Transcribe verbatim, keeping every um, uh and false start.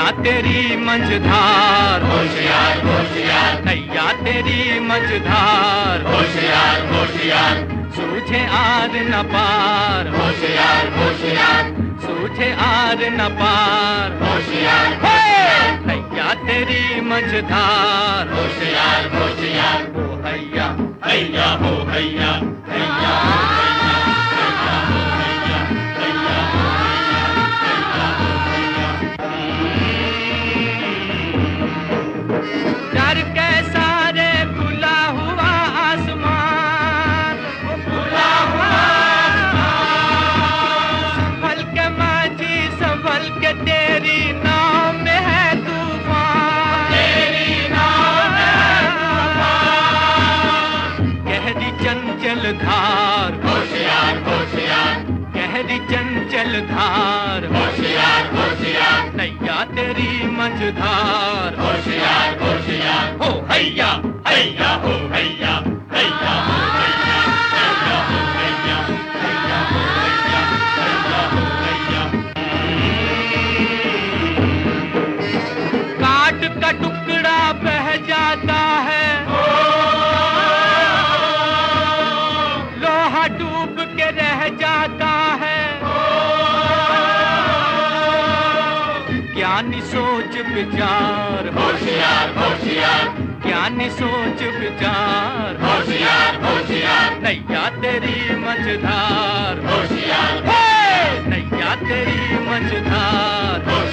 तेरी मझधार, होशियार होशियार नैया तेरी मझधार, होशियार होशियार सूझे आर न पार, होशियार होशियार सूझे आर न पार, होशियार नैया तेरी मझधार, होशियार होशियार हो हैया हैया हो हैया हैया डर कैसा रे खुला हुआ आसमान, खुला हुआ संभल के माझी संभल के तेरी नाव में है तूफान, तेरी नाव में है तूफान। गहरी चंचल धार, होशियार होशियार गहरी चंचल धार, होशियार होशियार नैया तेरी मझधार, होशियार होशियार हो हैया हैया हो हैया हैया हो हैया हैया हो हैया हैया हो हैया हैया हो हैया। काट का टुकड़ा बह जाता है, लोहा डूब के रह जाता है, ज्ञानी सोच विचार, होशियार होशियार ज्ञानी सोच विचार, होशियार होशियार नैया तेरी मझधार, होशियार नैया तेरी मझधार,